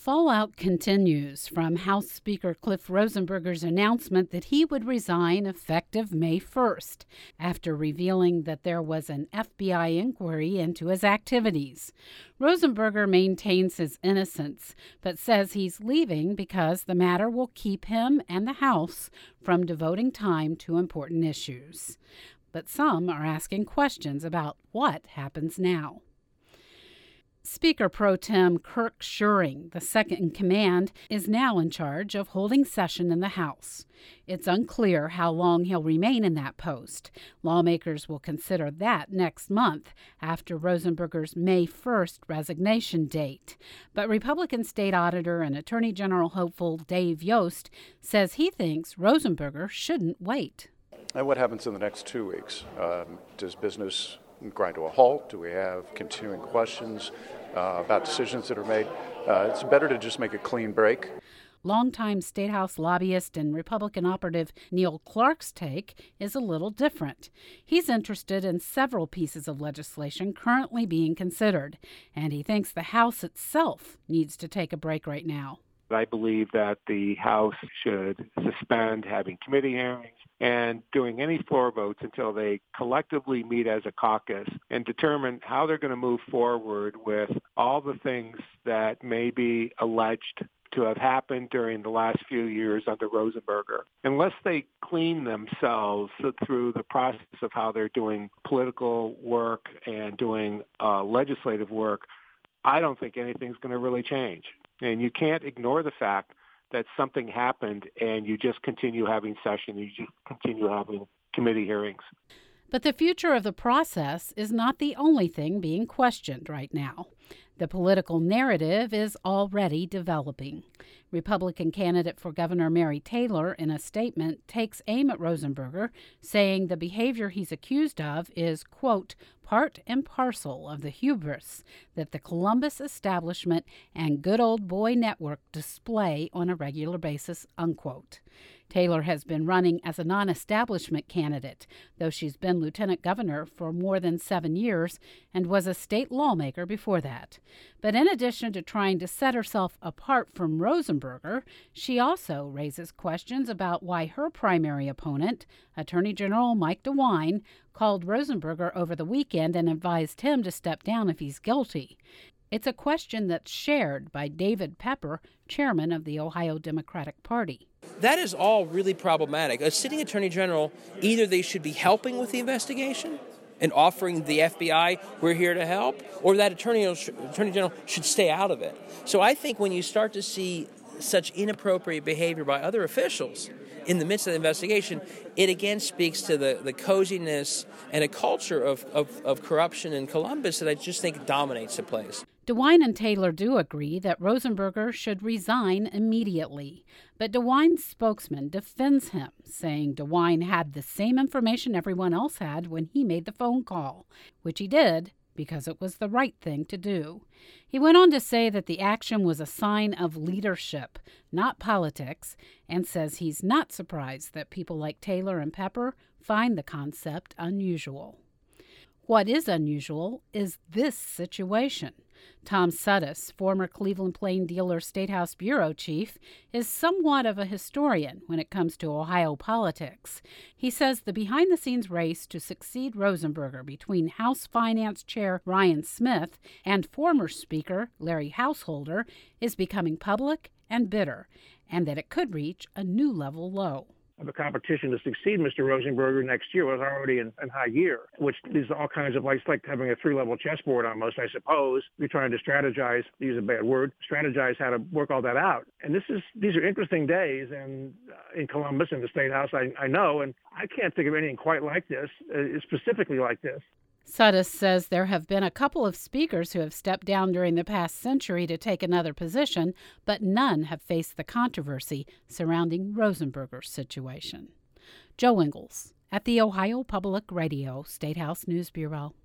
Fallout continues from House Speaker Cliff Rosenberger's announcement that he would resign effective May 1st, after revealing that there was an FBI inquiry into his activities. Rosenberger maintains his innocence, but says he's leaving because the matter will keep him and the House from devoting time to important issues. But some are asking questions about what happens now. Speaker Pro Tem Kirk Schuring, the second in command, is now in charge of holding session in the House. It's unclear how long he'll remain in that post. Lawmakers will consider that next month after Rosenberger's May 1st resignation date. But Republican State Auditor and Attorney General hopeful Dave Yost says he thinks Rosenberger shouldn't wait. And what happens in the next 2 weeks? Does business grind to a halt? Do we have continuing questions about decisions that are made? It's better to just make a clean break. Longtime State House lobbyist and Republican operative Neil Clark's take is a little different. He's interested in several pieces of legislation currently being considered, and he thinks the House itself needs to take a break right now. I believe that the House should suspend having committee hearings and doing any floor votes until they collectively meet as a caucus and determine how they're going to move forward with all the things that may be alleged to have happened during the last few years under Rosenberger. Unless they clean themselves through the process of how they're doing political work and doing legislative work, I don't think anything's going to really change. And you can't ignore the fact that something happened and you just continue having session, you just continue having committee hearings. But the future of the process is not the only thing being questioned right now. The political narrative is already developing. Republican candidate for governor Mary Taylor, in a statement, takes aim at Rosenberger, saying the behavior he's accused of is, quote, part and parcel of the hubris that the Columbus establishment and Good Old Boy Network display on a regular basis, unquote. Taylor has been running as a non-establishment candidate, though she's been lieutenant governor for more than 7 years and was a state lawmaker before that. But in addition to trying to set herself apart from Rosenberger, she also raises questions about why her primary opponent, Attorney General Mike DeWine, called Rosenberger over the weekend and advised him to step down if he's guilty. It's a question that's shared by David Pepper, chairman of the Ohio Democratic Party. That is all really problematic. A sitting attorney general, either they should be helping with the investigation and offering the FBI, we're here to help, or that attorney general should stay out of it. So I think when you start to see such inappropriate behavior by other officials in the midst of the investigation, it again speaks to the coziness and a culture of corruption in Columbus that I just think dominates the place. DeWine and Taylor do agree that Rosenberger should resign immediately, but DeWine's spokesman defends him, saying DeWine had the same information everyone else had when he made the phone call, which he did because it was the right thing to do. He went on to say that the action was a sign of leadership, not politics, and says he's not surprised that people like Taylor and Pepper find the concept unusual. What is unusual is this situation. Tom Sudduth, former Cleveland Plain Dealer Statehouse Bureau Chief, is somewhat of a historian when it comes to Ohio politics. He says the behind-the-scenes race to succeed Rosenberger between House Finance Chair Ryan Smith and former Speaker Larry Householder is becoming public and bitter, and that it could reach a new level low. The competition to succeed Mr. Rosenberger next year was already in high gear, which is all kinds of, it's like having a three-level chessboard almost, I suppose. You're trying to strategize, to use a bad word, strategize how to work all that out. And these are interesting days and in Columbus and the State House, I know, and I can't think of anything quite like this, specifically like this. Sudduth says there have been a couple of speakers who have stepped down during the past century to take another position, but none have faced the controversy surrounding Rosenberger's situation. Joe Ingles at the Ohio Public Radio State House News Bureau.